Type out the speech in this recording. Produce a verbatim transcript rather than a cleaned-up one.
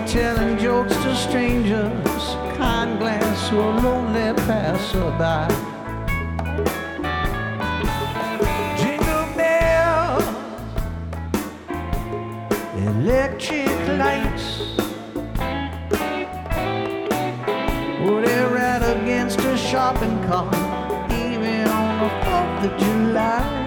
telling jokes to strangers, kind glance to a lonely passerby. Jingle bells, electric lights, oh, they're right against a shopping cart, even on the fourth of July.